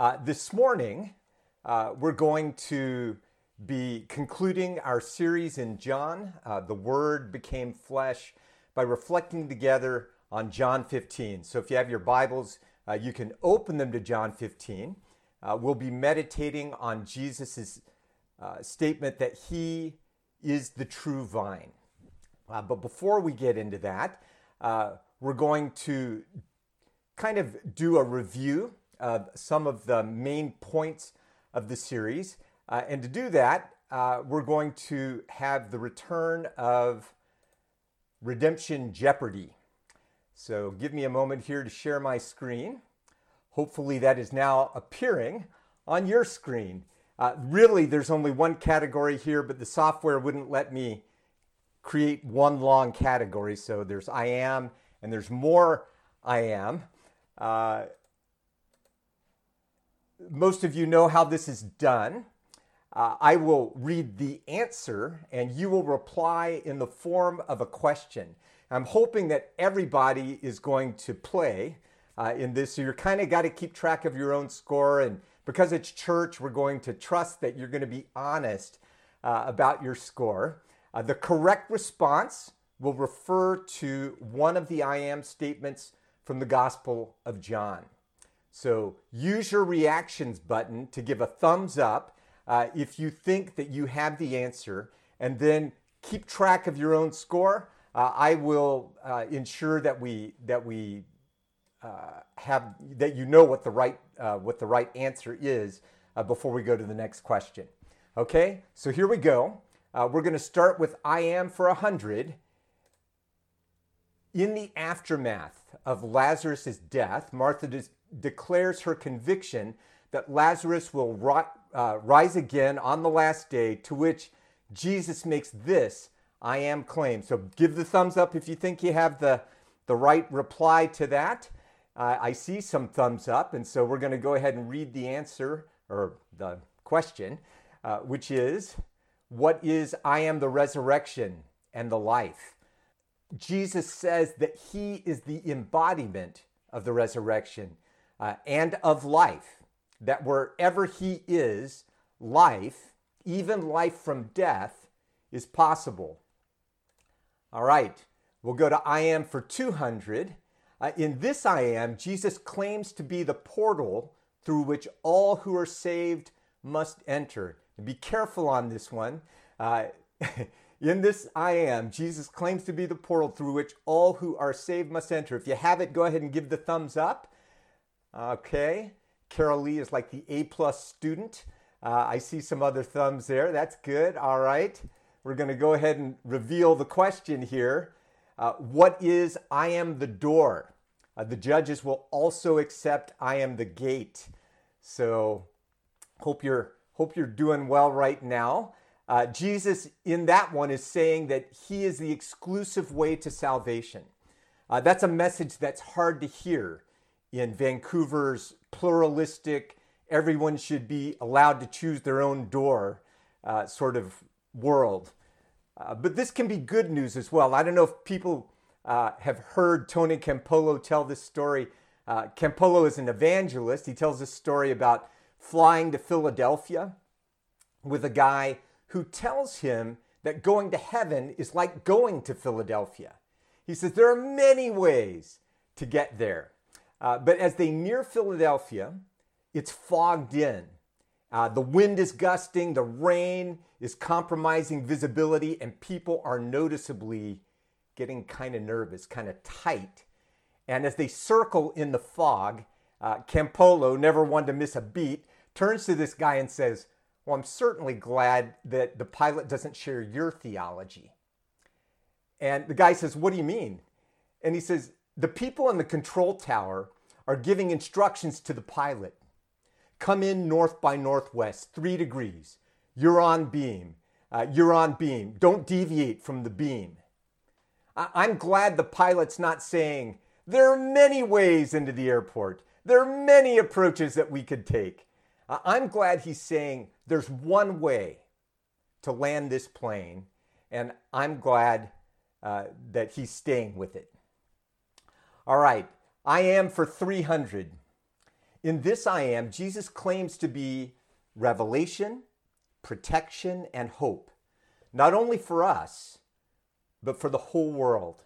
This morning, we're going to be concluding our series in John, The Word Became Flesh, by reflecting together on John 15. So if you have your Bibles, you can open them to John 15. We'll be meditating on Jesus' statement that he is the true vine. But before we get into that, we're going to kind of do a review of some of the main points of the series. And to do that, we're going to have the return of Redemption Jeopardy. So give me a moment here to share my screen. Hopefully that is now appearing on your screen. Really, there's only one category here, but the software wouldn't let me create one long category. So there's I am, and there's more I am. Most of you know how this is done. I will read the answer and you will reply in the form of a question. I'm hoping that everybody is going to play in this, so you're kind of got to keep track of your own score, and because it's church, we're going to trust that you're going to be honest about your score. The correct response will refer to one of the I am statements from the Gospel of John. So use your reactions button to give a thumbs up if you think that you have the answer, and then keep track of your own score. I will ensure that you know what the right answer is before we go to the next question. Okay, so here we go. We're going to start with I am for 100. In the aftermath of Lazarus' death, Martha declares her conviction that Lazarus will rise again on the last day, to which Jesus makes this I am claim. So give the thumbs up if you think you have the right reply to that. I see some thumbs up, and so we're going to go ahead and read the answer, or the question, which is, what is I am the resurrection and the life? Jesus says that he is the embodiment of the resurrection and of life, that wherever he is, life, even life from death, is possible. All right, we'll go to I am for 200. In this I am, Jesus claims to be the portal through which all who are saved must enter. Be careful on this one. In this I am, Jesus claims to be the portal through which all who are saved must enter. If you have it, go ahead and give the thumbs up. Okay. Carol Lee is like the A+ student. I see some other thumbs there. That's good. All right. We're going to go ahead and reveal the question here. What is I am the door? The judges will also accept I am the gate. So hope you're doing well right now. Jesus in that one is saying that he is the exclusive way to salvation. That's a message that's hard to hear in Vancouver's pluralistic, everyone should be allowed to choose their own door sort of world. But this can be good news as well. I don't know if people have heard Tony Campolo tell this story. Campolo is an evangelist. He tells this story about flying to Philadelphia with a guy who tells him that going to heaven is like going to Philadelphia. He says there are many ways to get there. But as they near Philadelphia, it's fogged in. The wind is gusting, the rain is compromising visibility, and people are noticeably getting kind of nervous, kind of tight. And as they circle in the fog, Campolo, never one to miss a beat, turns to this guy and says, well, I'm certainly glad that the pilot doesn't share your theology. And the guy says, what do you mean? And he says, the people in the control tower are giving instructions to the pilot. Come in north by northwest, 3 degrees. You're on beam. You're on beam. Don't deviate from the beam. I'm glad the pilot's not saying, there are many ways into the airport. There are many approaches that we could take. I'm glad he's saying there's one way to land this plane, and I'm glad that he's staying with it. All right, I am for 300. In this I am, Jesus claims to be revelation, protection, and hope, not only for us, but for the whole world.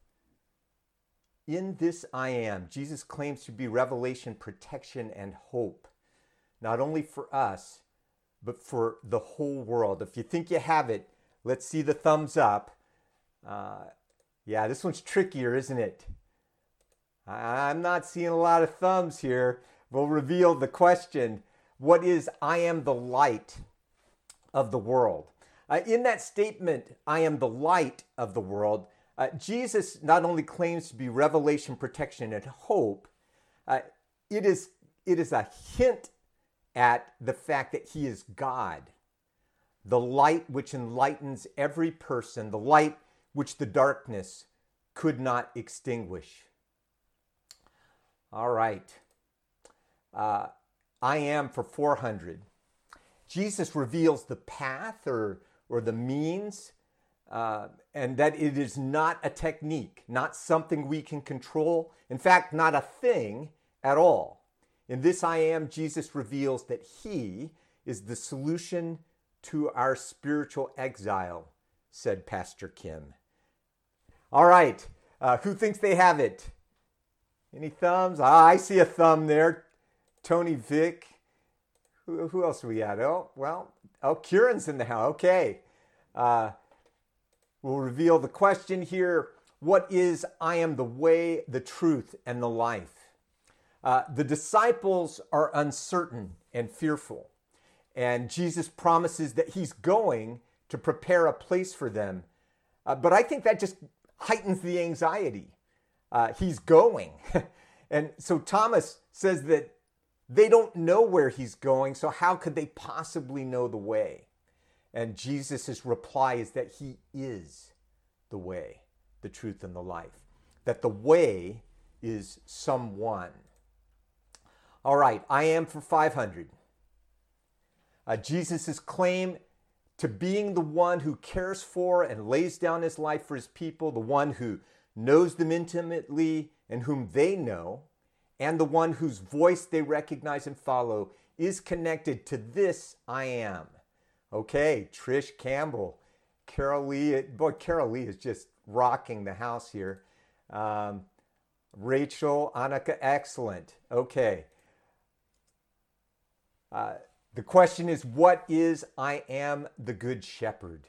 In this I am, Jesus claims to be revelation, protection, and hope, not only for us, but for the whole world. If you think you have it, let's see the thumbs up. Yeah, this one's trickier, isn't it? I'm not seeing a lot of thumbs here. We'll reveal the question. What is I am the light of the world? In that statement, I am the light of the world, Jesus not only claims to be revelation, protection, and hope, it is a hint at the fact that he is God, the light which enlightens every person, the light which the darkness could not extinguish. All right. I am for 400. Jesus reveals the path or the means, and that it is not a technique, not something we can control. In fact, not a thing at all. In this I am, Jesus reveals that he is the solution to our spiritual exile, said Pastor Kim. All right, who thinks they have it? Any thumbs? I see a thumb there. Tony Vick. Who else do we got? Kieran's in the house. Okay. We'll reveal the question here. What is I am the way, the truth, and the life? The disciples are uncertain and fearful. And Jesus promises that he's going to prepare a place for them. But I think that just heightens the anxiety. He's going. And so Thomas says that they don't know where he's going, so how could they possibly know the way? And Jesus' reply is that he is the way, the truth, and the life. That the way is someone. All right, I am for 500. Jesus' claim to being the one who cares for and lays down his life for his people, the one who knows them intimately and whom they know, and the one whose voice they recognize and follow, is connected to this I am. Okay, Trish Campbell, Carol Lee. Boy, Carol Lee is just rocking the house here. Rachel, Annika, excellent. Okay. The question is, what is I am the Good Shepherd?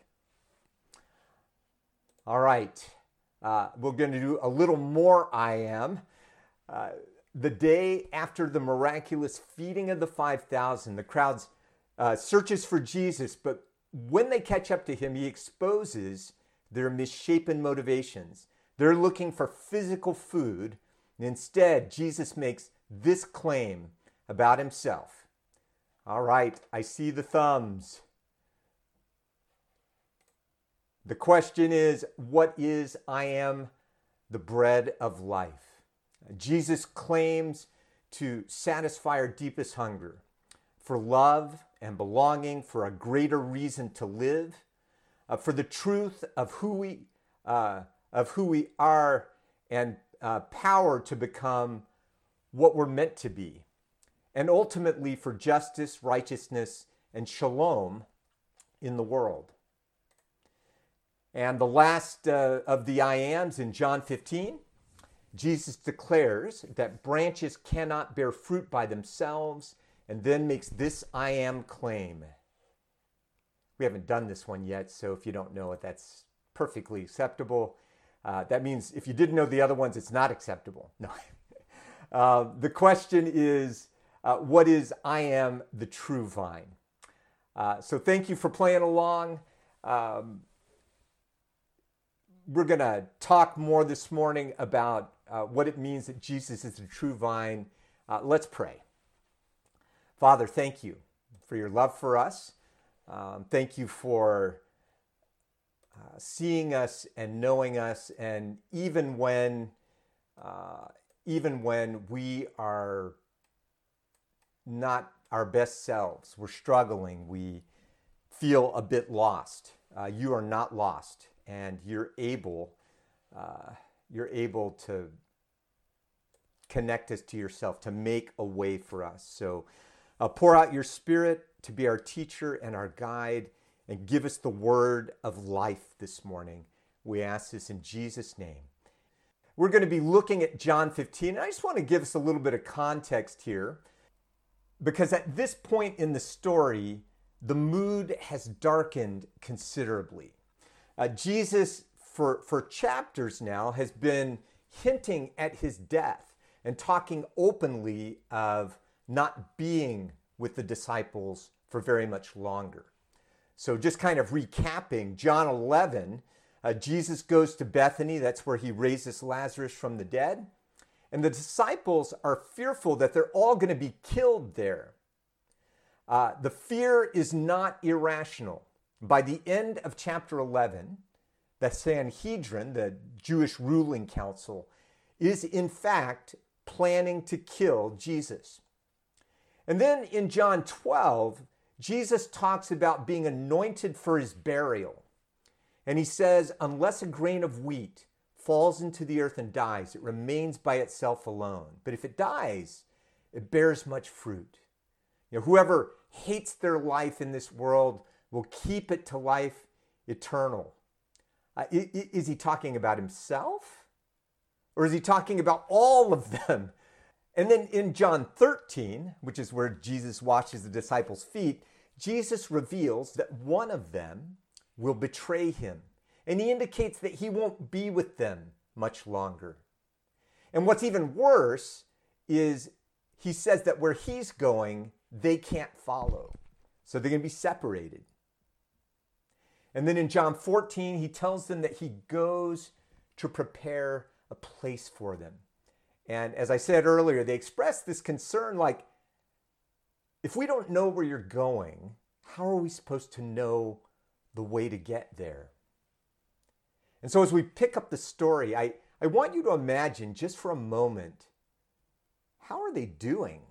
All right. We're going to do a little more I am. The day after the miraculous feeding of the 5,000, the crowd searches for Jesus, but when they catch up to him, he exposes their misshapen motivations. They're looking for physical food, and instead, Jesus makes this claim about himself. All right, I see the thumbs. The question is, what is I am the bread of life? Jesus claims to satisfy our deepest hunger for love and belonging, for a greater reason to live, for the truth of who we are, and power to become what we're meant to be, and ultimately for justice, righteousness, and shalom in the world. And the last of the I ams in John 15, Jesus declares that branches cannot bear fruit by themselves, and then makes this I am claim. We haven't done this one yet, so if you don't know it, that's perfectly acceptable. That means if you didn't know the other ones, it's not acceptable. No. The question is, what is I am the true vine? So thank you for playing along. We're going to talk more this morning about what it means that Jesus is the true vine. Let's pray. Father, thank you for your love for us. Thank you for seeing us and knowing us, and even when we are not our best selves, we're struggling, we feel a bit lost. You are not lost, and you're able to connect us to yourself, to make a way for us. So pour out your Spirit to be our teacher and our guide, and give us the word of life this morning. We ask this in Jesus' name. We're going to be looking at John 15, and I just want to give us a little bit of context here, because at this point in the story, the mood has darkened considerably. Jesus, for chapters now, has been hinting at his death and talking openly of not being with the disciples for very much longer. So just kind of recapping, John 11, Jesus goes to Bethany. That's where he raises Lazarus from the dead. And the disciples are fearful that they're all going to be killed there. The fear is not irrational. By the end of chapter 11, the Sanhedrin, the Jewish ruling council, is in fact planning to kill Jesus. And then in John 12, Jesus talks about being anointed for his burial. And he says, unless a grain of wheat falls into the earth and dies, it remains by itself alone. But if it dies, it bears much fruit. Whoever hates their life in this world will keep it to life eternal. Is he talking about himself? Or is he talking about all of them? And then in John 13, which is where Jesus washes the disciples' feet, Jesus reveals that one of them will betray him. And he indicates that he won't be with them much longer. And what's even worse is he says that where he's going, they can't follow. So they're going to be separated. And then in John 14, he tells them that he goes to prepare a place for them. And as I said earlier, they express this concern like, if we don't know where you're going, how are we supposed to know the way to get there? And so as we pick up the story, I want you to imagine just for a moment, how are they doing?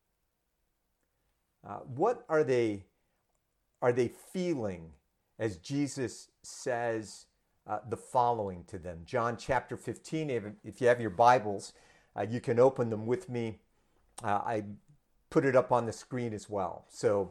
What are they feeling as Jesus says the following to them? John chapter 15, if you have your Bibles, you can open them with me. I put it up on the screen as well. So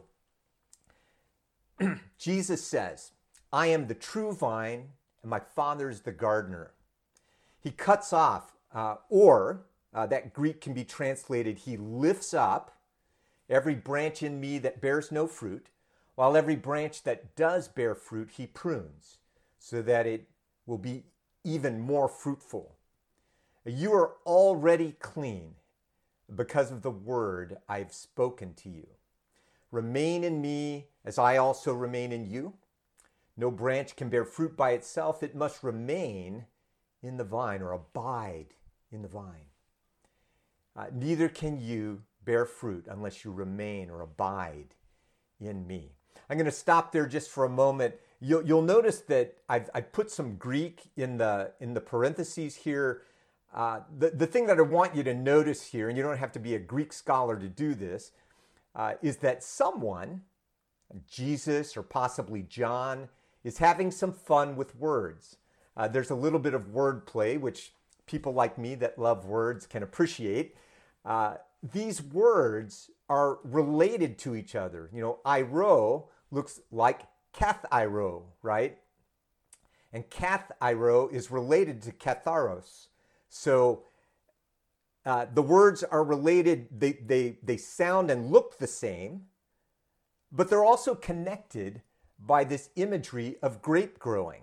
Jesus says, I am the true vine and my Father is the gardener. He cuts off, that Greek can be translated, he lifts up every branch in me that bears no fruit, while every branch that does bear fruit, he prunes, so that it will be even more fruitful. You are already clean because of the word I've spoken to you. Remain in me as I also remain in you. No branch can bear fruit by itself. It must remain in the vine or abide in the vine. Neither can you bear fruit unless you remain or abide in me. I'm going to stop there just for a moment. You'll notice that I've put some Greek in the parentheses here. The thing that I want you to notice here, and you don't have to be a Greek scholar to do this, is that someone, Jesus or possibly John, is having some fun with words. There's a little bit of wordplay, which people like me that love words can appreciate. These words are related to each other. Iro looks like kathiro, right? And kathiro is related to katharos. So the words are related, they sound and look the same, but they're also connected by this imagery of grape growing.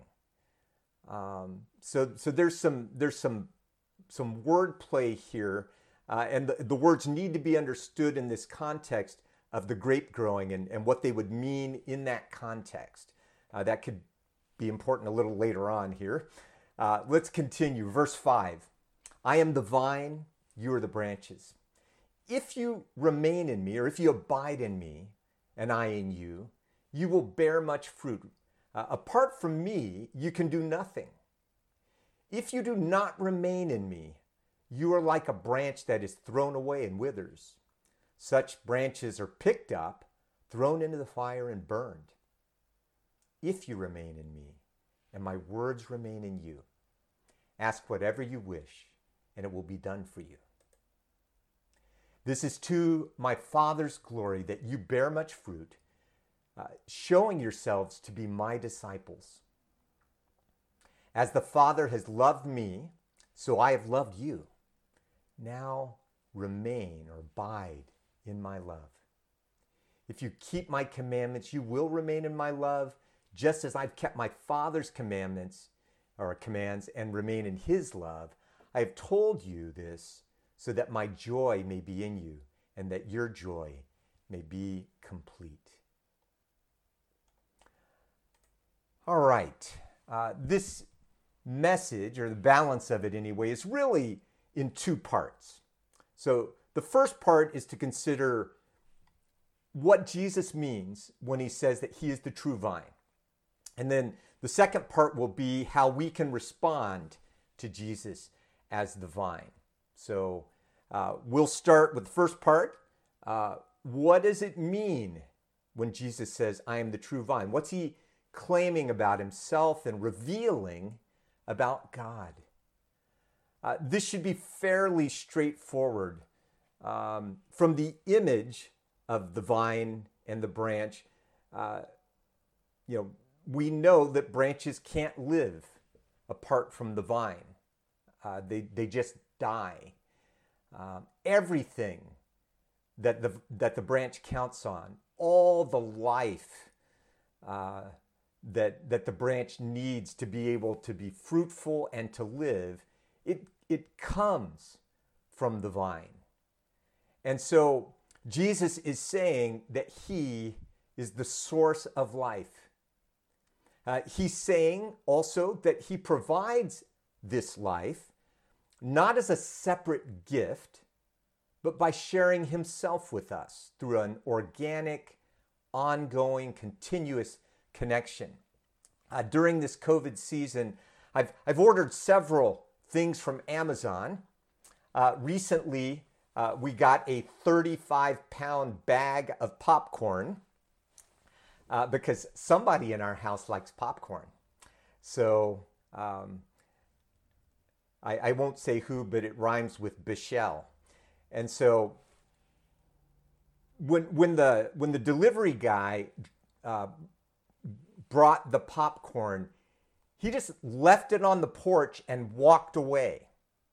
So there's some wordplay here, and the words need to be understood in this context of the grape growing and what they would mean in that context. That could be important a little later on here. Let's continue. Verse 5. I am the vine, you are the branches. If you remain in me, or if you abide in me, and I in you, you will bear much fruit. Apart from me, you can do nothing. If you do not remain in me, you are like a branch that is thrown away and withers. Such branches are picked up, thrown into the fire, and burned. If you remain in me, and my words remain in you, ask whatever you wish, and it will be done for you. This is to my Father's glory that you bear much fruit, showing yourselves to be my disciples. As the Father has loved me, so I have loved you. Now remain or abide in my love. If you keep my commandments, you will remain in my love, just as I've kept my Father's commandments or commands and remain in his love. I have told you this so that my joy may be in you and that your joy may be complete. All right. This message, or the balance of it anyway, is really in two parts. So the first part is to consider what Jesus means when he says that he is the true vine. And then the second part will be how we can respond to Jesus as the vine. So we'll start with the first part. What does it mean when Jesus says, I am the true vine? What's he claiming about himself and revealing about God? This should be fairly straightforward. From the image of the vine and the branch, we know that branches can't live apart from the vine. They just die. Everything that the branch counts on, all the life that the branch needs to be able to be fruitful and to live, it comes from the vine. And so Jesus is saying that he is the source of life. He's saying also that he provides this life not as a separate gift, but by sharing himself with us through an organic, ongoing, continuous connection. During this COVID season, I've ordered several things from Amazon. Recently, we got a 35-pound bag of popcorn because somebody in our house likes popcorn. So I won't say who, but it rhymes with Bichelle. And so when the delivery guy brought the popcorn, he just left it on the porch and walked away.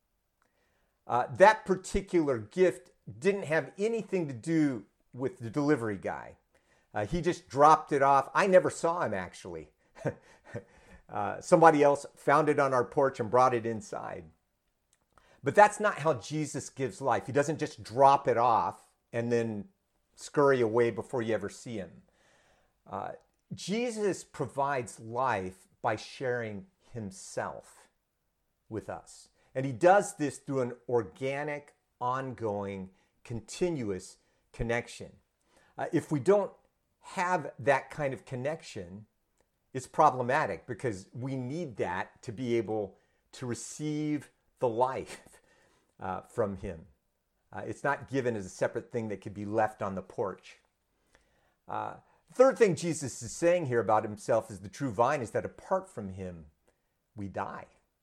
That particular gift didn't have anything to do with the delivery guy. He just dropped it off. I never saw him, actually. Somebody else found it on our porch and brought it inside. But that's not how Jesus gives life. He doesn't just drop it off and then scurry away before you ever see him. Jesus provides life by sharing himself with us. And he does this through an organic, ongoing, continuous connection. If we don't have that kind of connection, it's problematic because we need that to be able to receive the life from him. It's not given as a separate thing that could be left on the porch. Third thing Jesus is saying here about himself as the true vine is that apart from him, we die.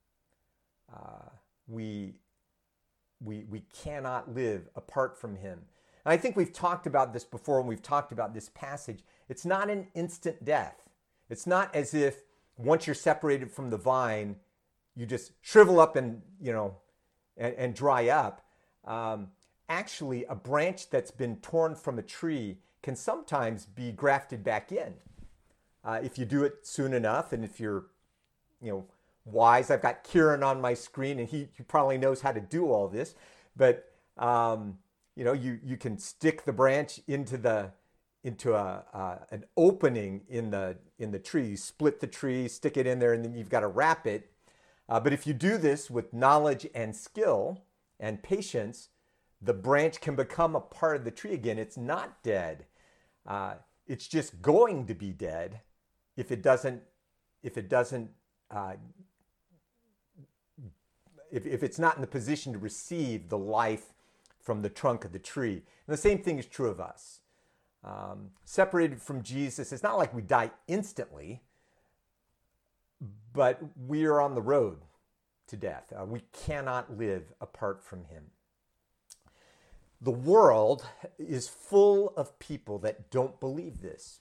We cannot live apart from him. And I think we've talked about this before when we've talked about this passage. It's not an instant death. It's not as if once you're separated from the vine, you just shrivel up and dry up. Actually, a branch that's been torn from a tree can sometimes be grafted back in. If you do it soon enough, and if you're, wise. I've got Kieran on my screen, and he probably knows how to do all this. But you can stick the branch into an opening in the tree. You split the tree, stick it in there, and then you've got to wrap it. But if you do this with knowledge and skill and patience, the branch can become a part of the tree again. It's not dead. It's just going to be dead if it's not in the position to receive the life from the trunk of the tree. And the same thing is true of us. Separated from Jesus, it's not like we die instantly, but we are on the road to death. We cannot live apart from him. The world is full of people that don't believe this.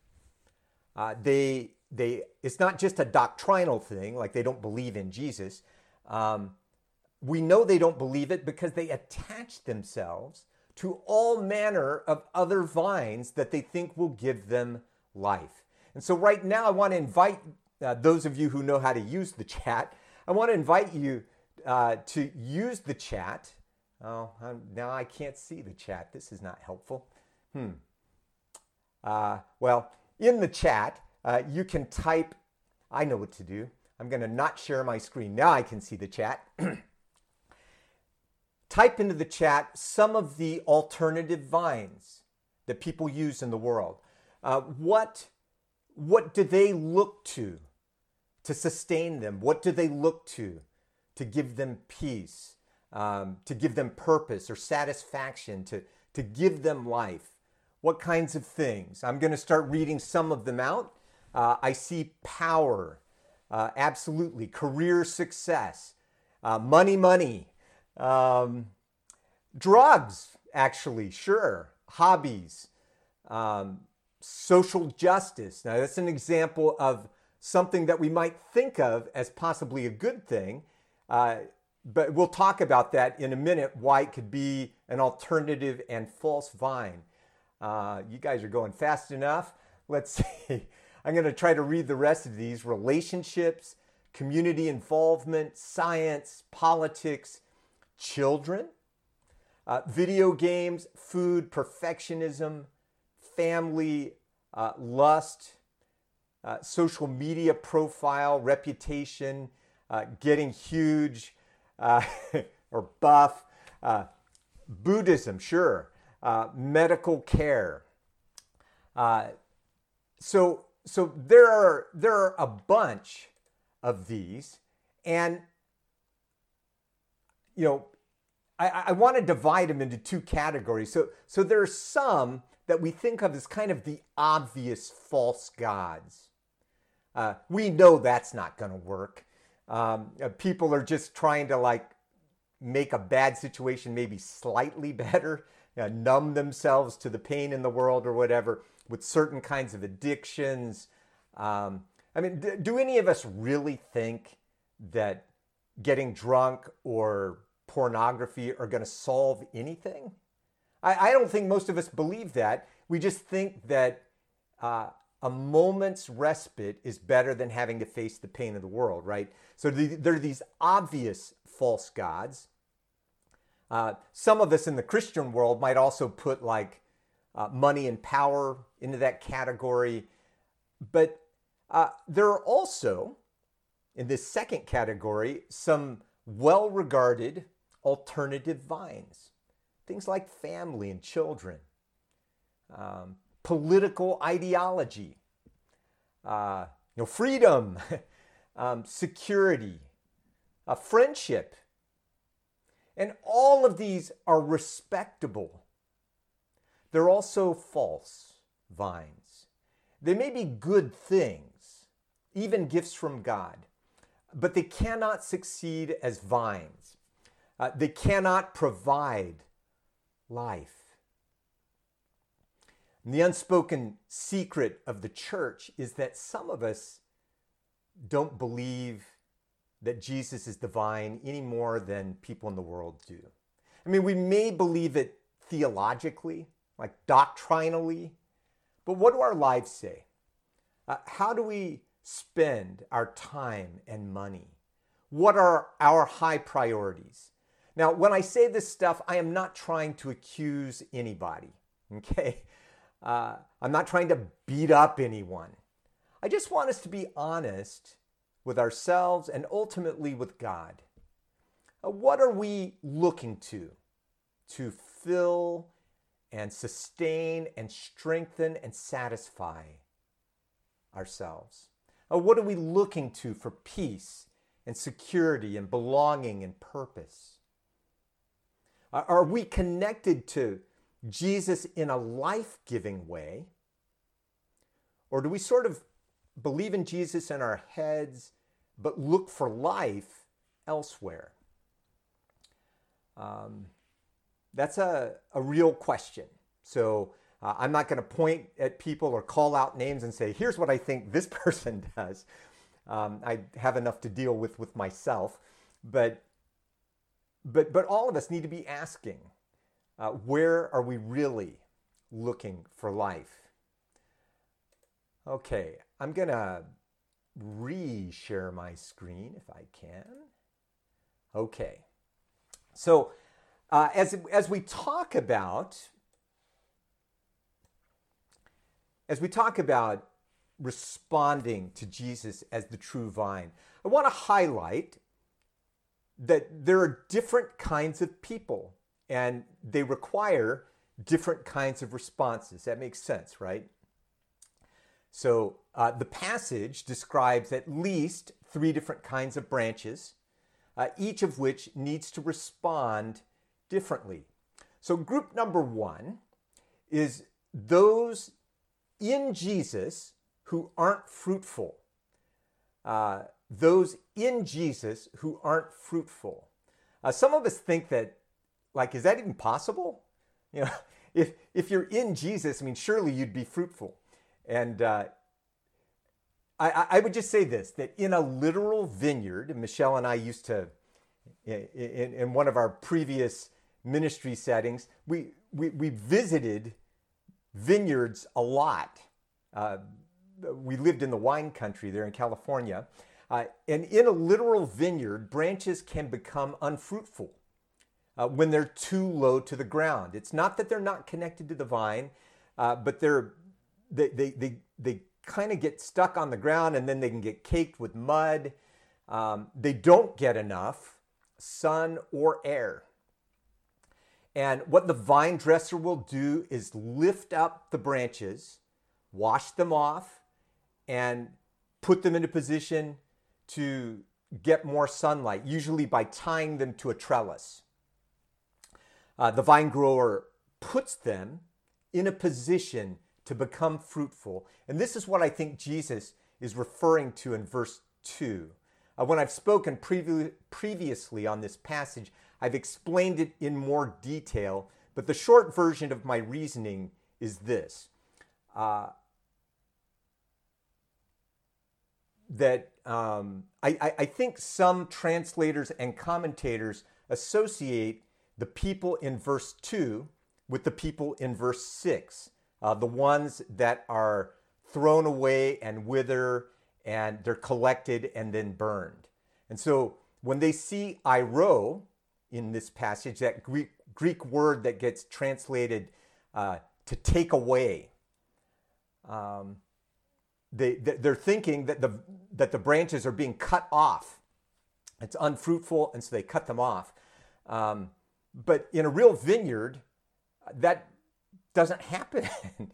It's not just a doctrinal thing, like they don't believe in Jesus. We know they don't believe it because they attach themselves to all manner of other vines that they think will give them life. And so right now I want to invite those of you who know how to use the chat, I want to invite you to use the chat. Oh, now I can't see the chat. This is not helpful. Well, in the chat, you can type, I know what to do. I'm going to not share my screen. Now I can see the chat. Type into the chat some of the alternative vines that people use in the world. What do they look to sustain them? What do they look to give them peace, to give them purpose or satisfaction, to give them life? What kinds of things? I'm going to start reading some of them out. I see power, absolutely. Career success, money, drugs, actually, sure. Hobbies, social justice. Now, that's an example of something that we might think of as possibly a good thing, but we'll talk about that in a minute, why it could be an alternative and false vine. You guys are going fast enough. Let's see. I'm going to try to read the rest of these. Relationships, community involvement, science, politics, children, video games, food, perfectionism, family, lust, social media profile, reputation, getting huge or buff, Buddhism, sure, medical care. So there are a bunch of these, and I want to divide them into two categories. So there are some that we think of as kind of the obvious false gods. We know that's not going to work. People are just trying to make a bad situation maybe slightly better, numb themselves to the pain in the world or whatever with certain kinds of addictions. Do any of us really think that getting drunk or pornography are going to solve anything? I don't think most of us believe that. We just think that a moment's respite is better than having to face the pain of the world, right? So there are these obvious false gods. Some of us in the Christian world might also put money and power into that category. But there are also, in this second category, some well-regarded alternative vines. Things like family and children, political ideology, freedom, security, friendship. And all of these are respectable. They're also false vines. They may be good things, even gifts from God, but they cannot succeed as vines. They cannot provide life. And the unspoken secret of the church is that some of us don't believe that Jesus is the vine any more than people in the world do. We may believe it theologically, doctrinally, but what do our lives say? How do we spend our time and money? What are our high priorities? Now, when I say this stuff, I am not trying to accuse anybody, okay? I'm not trying to beat up anyone. I just want us to be honest with ourselves and ultimately with God. What are we looking to fill and sustain and strengthen and satisfy ourselves? What are we looking to for peace and security and belonging and purpose? Are we connected to Jesus in a life-giving way? Or do we sort of believe in Jesus in our heads, but look for life elsewhere? That's a real question. So I'm not going to point at people or call out names and say, here's what I think this person does. I have enough to deal with myself. But all of us need to be asking, where are we really looking for life? Okay, I'm going to re-share my screen if I can. Okay. So as we talk about responding to Jesus as the true vine, I want to highlight that there are different kinds of people and they require different kinds of responses. That makes sense, right? So the passage describes at least 3 different kinds of branches, each of which needs to respond differently. So group number 1 is those in Jesus who aren't fruitful. Those in Jesus who aren't fruitful. Some of us think that, like, is that even possible? You know, if you're in Jesus, I mean, surely you'd be fruitful. And I would just say this, that in a literal vineyard, and Michelle and I used to, in one of our previous ministry settings, we visited vineyards a lot. We lived in the wine country there in California. And in a literal vineyard, branches can become unfruitful when they're too low to the ground. It's not that they're not connected to the vine, but they kind of get stuck on the ground and then they can get caked with mud. They don't get enough sun or air. And what the vine dresser will do is lift up the branches, wash them off, and put them in a position to get more sunlight, usually by tying them to a trellis. The vine grower puts them in a position to become fruitful. And this is what I think Jesus is referring to in verse 2. When I've spoken previously on this passage, I've explained it in more detail, but the short version of my reasoning is this. I think some translators and commentators associate the people in verse 2 with the people in verse 6, the ones that are thrown away and wither and they're collected and then burned. And so when they see airo in this passage, that Greek word that gets translated to take away, they're thinking that the branches are being cut off. It's unfruitful, and so they cut them off. But in a real vineyard, that doesn't happen.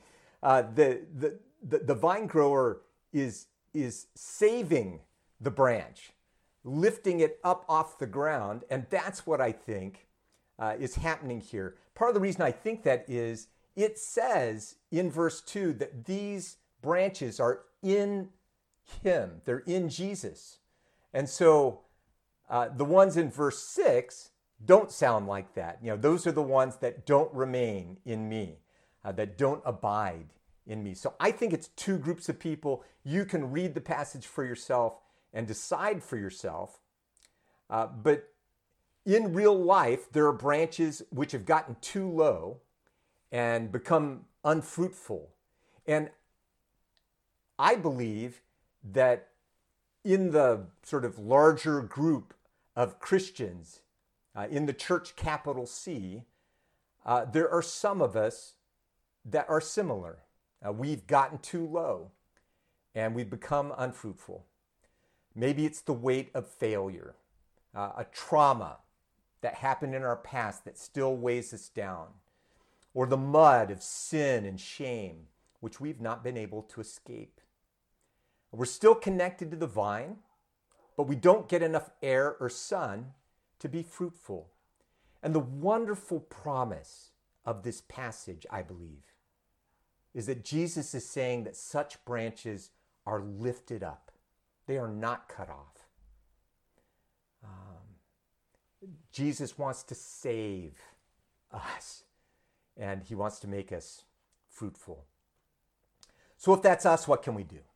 The vine grower is saving the branch, lifting it up off the ground, and that's what I think is happening here. Part of the reason I think that is it says in verse 2 that these branches are in him. They're in Jesus. And so the ones in verse 6 don't sound like that. You know, those are the ones that don't remain in me, that don't abide in me. So I think it's 2 groups of people. You can read the passage for yourself and decide for yourself. But in real life, there are branches which have gotten too low and become unfruitful. And I believe that in the sort of larger group of Christians, in the church capital C, there are some of us that are similar. We've gotten too low and we've become unfruitful. Maybe it's the weight of failure, a trauma that happened in our past that still weighs us down, or the mud of sin and shame, which we've not been able to escape. We're still connected to the vine, but we don't get enough air or sun to be fruitful. And the wonderful promise of this passage, I believe, is that Jesus is saying that such branches are lifted up. They are not cut off. Jesus wants to save us, and he wants to make us fruitful. So if that's us, what can we do?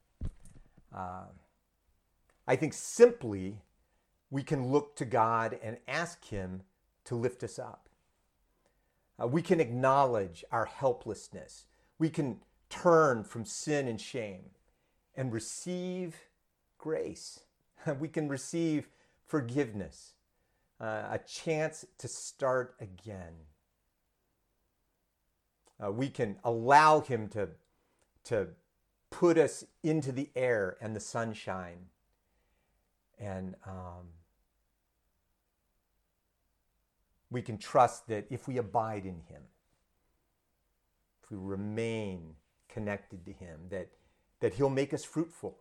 I think simply we can look to God and ask him to lift us up. We can acknowledge our helplessness. We can turn from sin and shame and receive grace. We can receive forgiveness, a chance to start again. We can allow him to put us into the air and the sunshine. And we can trust that if we abide in him, if we remain connected to him, that he'll make us fruitful.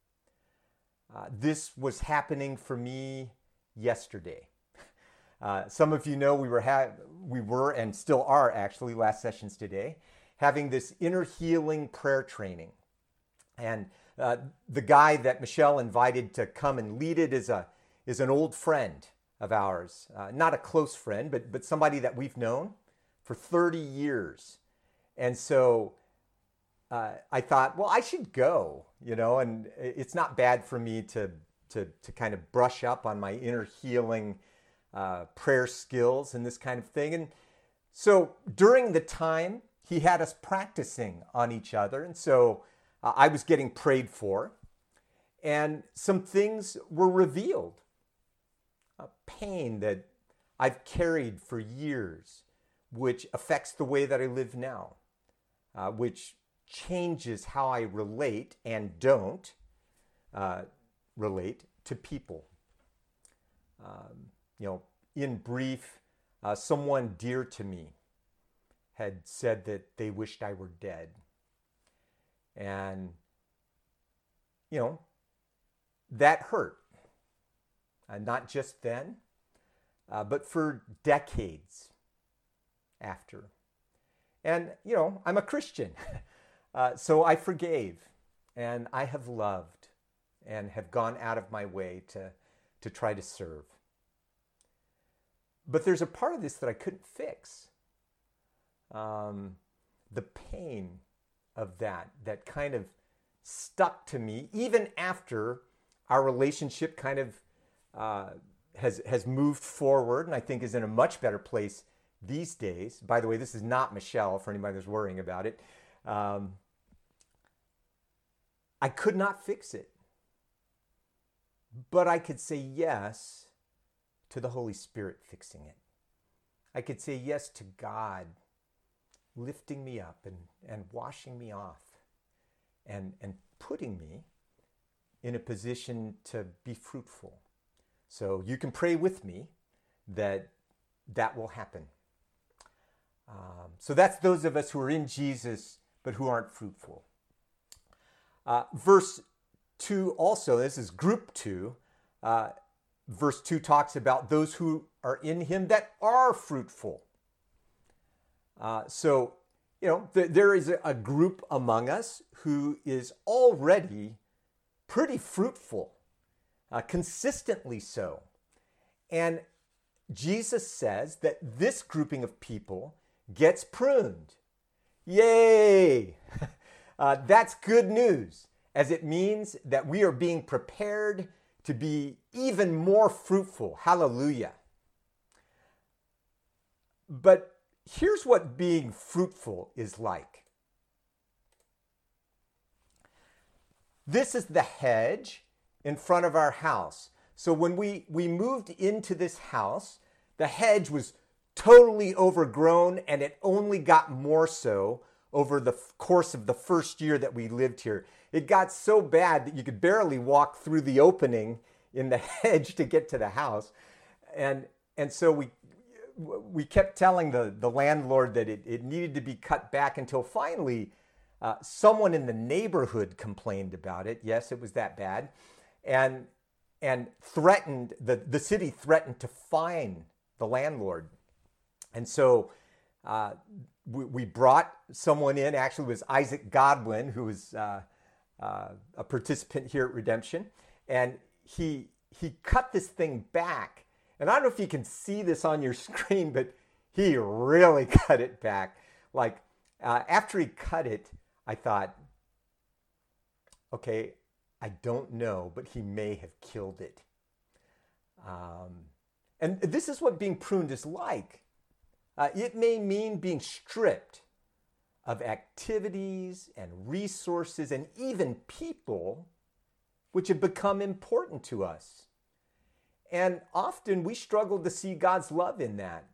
This was happening for me yesterday. Some of you know we were and still are actually, last sessions today, having this inner healing prayer training. And the guy that Michelle invited to come and lead it is an old friend of ours. Not a close friend, but somebody that we've known for 30 years. And so I thought, well, I should go, and it's not bad for me to kind of brush up on my inner healing prayer skills and this kind of thing. And so during the time, he had us practicing on each other. And so I was getting prayed for, and some things were revealed. A pain that I've carried for years, which affects the way that I live now, which changes how I relate and don't relate to people. In brief, someone dear to me had said that they wished I were dead. And, that hurt. Not just then, but for decades after. And, I'm a Christian. So I forgave, and I have loved and have gone out of my way to try to serve. But there's a part of this that I couldn't fix. The pain of that kind of stuck to me even after our relationship kind of has moved forward, and I think is in a much better place these days. By the way, this is not Michelle, for anybody that's worrying about it. I could not fix it, but I could say yes to the Holy Spirit fixing it. I could say yes to God lifting me up and washing me off and putting me in a position to be fruitful. So you can pray with me that will happen. So that's those of us who are in Jesus but who aren't fruitful. Verse 2 also, this is group 2. Verse 2 talks about those who are in him that are fruitful. So, there is a group among us who is already pretty fruitful, consistently so. And Jesus says that this grouping of people gets pruned. Yay! That's good news, as it means that we are being prepared to be even more fruitful. Hallelujah. But here's what being fruitful is like. This is the hedge in front of our house. So when we moved into this house, the hedge was totally overgrown, and it only got more so over the course of the first year that we lived here. It got so bad that you could barely walk through the opening in the hedge to get to the house. And so we kept telling the landlord that it needed to be cut back until finally someone in the neighborhood complained about it. Yes, it was that bad. And threatened, the city threatened to fine the landlord. And so we brought someone in. Actually, it was Isaac Godwin, who was a participant here at Redemption. And he cut this thing back. And I don't know if you can see this on your screen, but He really cut it back. Like, after he cut it, I thought, okay, I don't know, but he may have killed it. And this is what being pruned is like. It may mean being stripped of activities and resources and even people which have become important to us. And often we struggle to see God's love in that.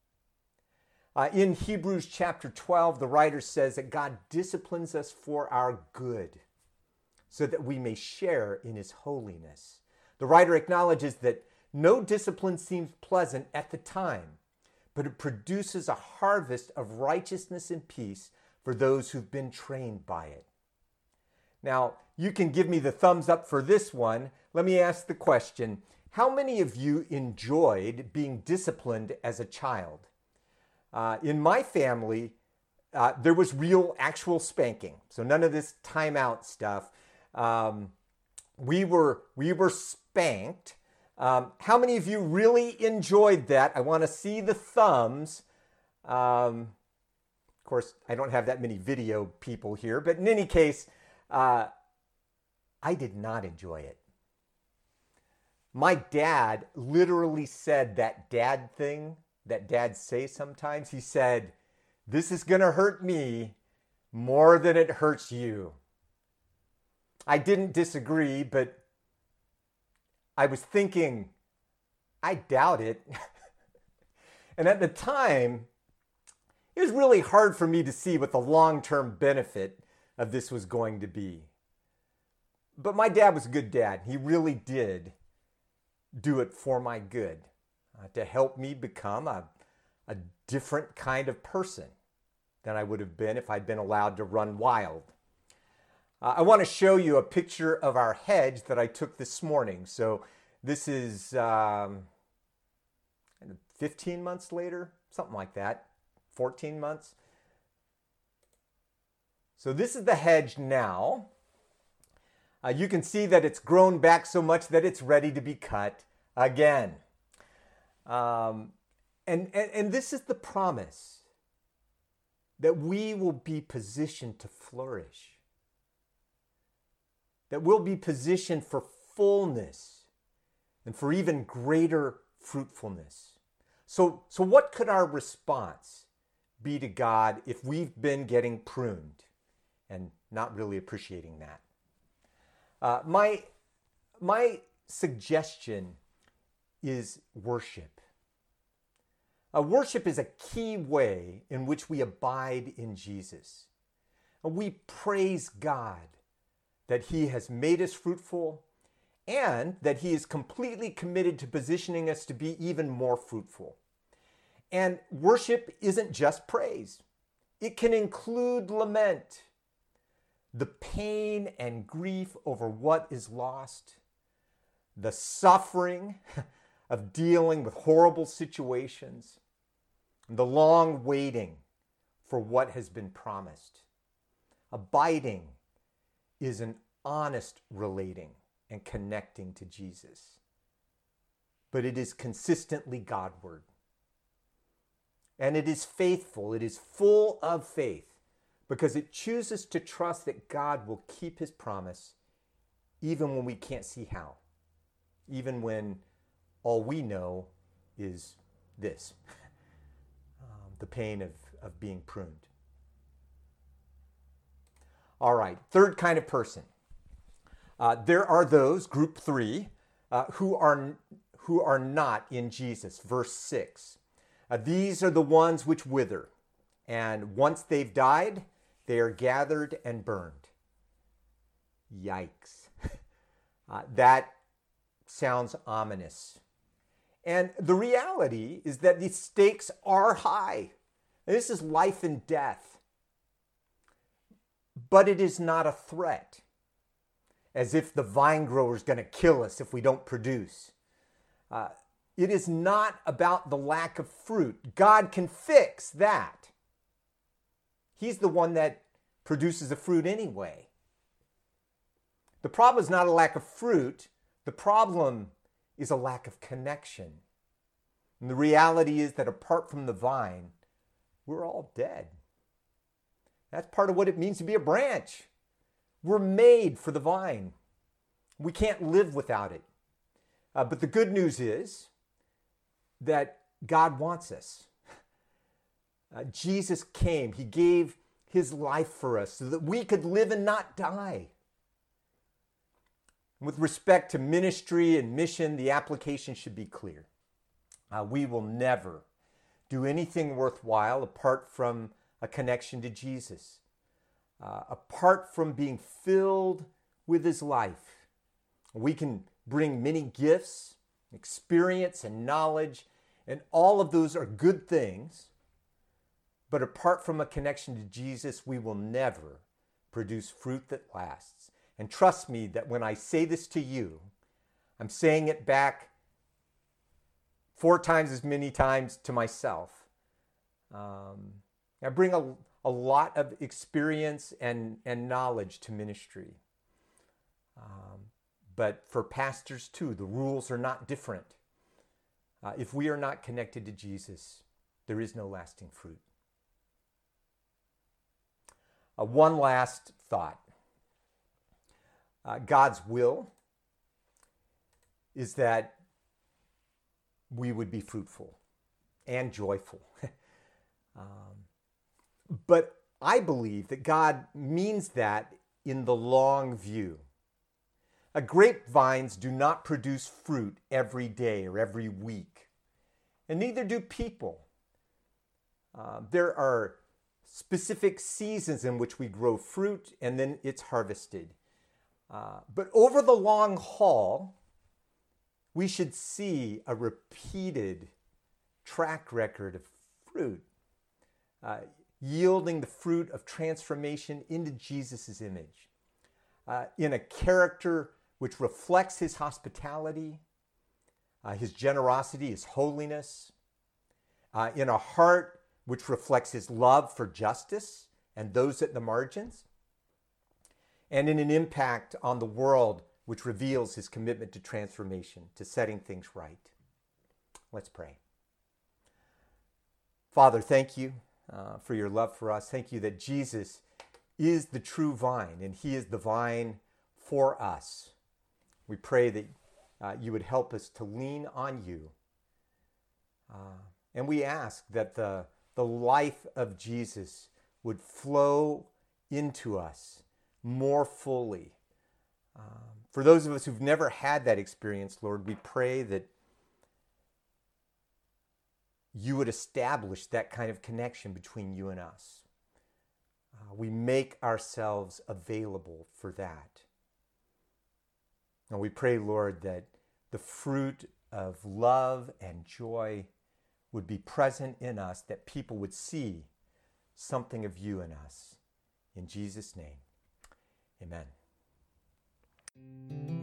In Hebrews chapter 12, the writer says that God disciplines us for our good so that we may share in his holiness. The writer acknowledges that no discipline seems pleasant at the time, but it produces a harvest of righteousness and peace for those who've been trained by it. Now, you can give me the thumbs up for this one. Let me ask the question, how many of you enjoyed being disciplined as a child? In my family, there was real, actual spanking. So none of this timeout stuff. We were spanked. How many of you really enjoyed that? I want to see the thumbs. Of course, I don't have that many video people here, but in any case, I did not enjoy it. My dad literally said that dad thing that dads say sometimes. He said, "This is going to hurt me more than it hurts you." I didn't disagree, but I was thinking, I doubt it. And at the time, it was really hard for me to see what the long-term benefit of this was going to be. But my dad was a good dad. He really did do it for my good, to help me become a different kind of person than I would have been if I'd been allowed to run wild. I want to show you a picture of our hedge that I took this morning. So this is 15 months later, something like that, 14 months. So this is the hedge now. You can see that it's grown back so much that it's ready to be cut again. And this is the promise that we will be positioned to flourish, that we'll be positioned for fullness and for even greater fruitfulness. So what could our response be to God if we've been getting pruned and not really appreciating that? My suggestion is worship. Worship is a key way in which we abide in Jesus. We praise God that he has made us fruitful and that he is completely committed to positioning us to be even more fruitful. And worship isn't just praise. It can include lament, the pain and grief over what is lost, the suffering of dealing with horrible situations, and the long waiting for what has been promised. Abiding is an honest relating and connecting to Jesus, but it is consistently Godward. And it is faithful, it is full of faith, because it chooses to trust that God will keep his promise even when we can't see how, even when all we know is this, the pain of being pruned. All right, third kind of person. There are those, group 3, who are not in Jesus. Verse 6. These are the ones which wither, and once they've died, they are gathered and burned. Yikes. That sounds ominous. And the reality is that the stakes are high. This is life and death. But it is not a threat, as if the vine grower is going to kill us if we don't produce. It is not about the lack of fruit. God can fix that. He's the one that produces the fruit anyway. The problem is not a lack of fruit. The problem is a lack of connection. And the reality is that apart from the vine, we're all dead. That's part of what it means to be a branch. We're made for the vine. We can't live without it. But the good news is that God wants us. Jesus came. He gave his life for us so that we could live and not die. With respect to ministry and mission, the application should be clear. We will never do anything worthwhile apart from a connection to Jesus, apart from being filled with his life. We can bring many gifts, experience, and knowledge, and all of those are good things. But apart from a connection to Jesus, we will never produce fruit that lasts. And trust me that when I say this to you, I'm saying it back 4 times as many times to myself. I bring a lot of experience and knowledge to ministry. But for pastors too, the rules are not different. If we are not connected to Jesus, there is no lasting fruit. One last thought. God's will is that we would be fruitful and joyful. But I believe that God means that in the long view. Grapevines do not produce fruit every day or every week, and neither do people. There are specific seasons in which we grow fruit and then it's harvested. But over the long haul, we should see a repeated track record of fruit, yielding the fruit of transformation into Jesus' image, in a character which reflects his hospitality, his generosity, his holiness, in a heart which reflects his love for justice and those at the margins, and in an impact on the world which reveals his commitment to transformation, to setting things right. Let's pray. Father, thank you for your love for us. Thank you that Jesus is the true vine, and he is the vine for us. We pray that you would help us to lean on you. And we ask that the life of Jesus would flow into us more fully. For those of us who've never had that experience, Lord, we pray that you would establish that kind of connection between you and us. We make ourselves available for that. And we pray, Lord, that the fruit of love and joy would be present in us, that people would see something of you in us. In Jesus' name, amen.